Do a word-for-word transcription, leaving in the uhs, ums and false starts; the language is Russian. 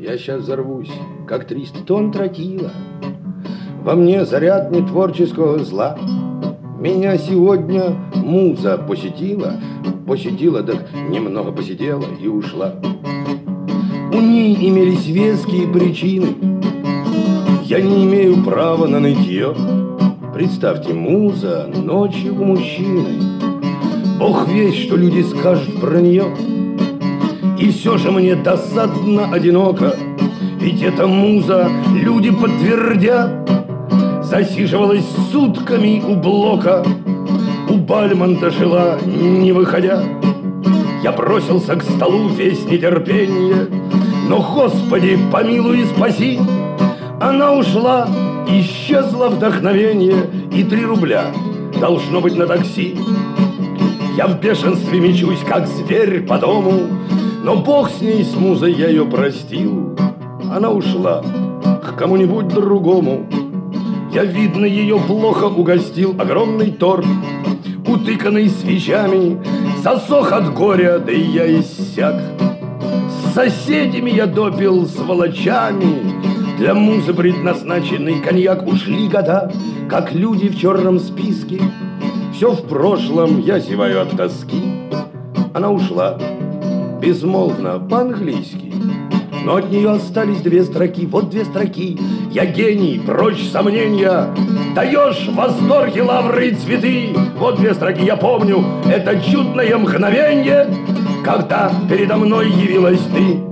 Я сейчас взорвусь, как триста тонн тротила. Во мне заряд нетворческого зла. Меня сегодня муза посетила. Посетила, так немного посидела и ушла. У ней имелись веские причины. Я не имею права на нытье. Представьте, муза ночью у мужчины. Бог весть, что люди скажут про нее. И все же мне досадно одиноко. Ведь эта муза, люди подтвердят, засиживалась сутками у блока. У Бальмонта жила, не выходя. Я бросился к столу весь нетерпенье. Но, Господи, помилуй и спаси. Она ушла, исчезло вдохновение. И три рубля должно быть на такси. Я в бешенстве мечусь, как зверь по дому. Но Бог с ней, с музой, я ее простил. Она ушла к кому-нибудь другому. Я, видно, ее плохо угостил. Огромный торт, утыканный свечами, засох от горя, да и я иссяк. С соседями я допил сволочами. Для музы предназначенный коньяк. Ушли года, как люди в черном списке. Все в прошлом, я зеваю от тоски. Она ушла безмолвно, по-английски. Но от нее остались две строки. Вот две строки. Я гений, прочь сомнения. Даешь в восторге лавры и цветы. Вот две строки, я помню. Это чудное мгновенье, когда передо мной явилась ты.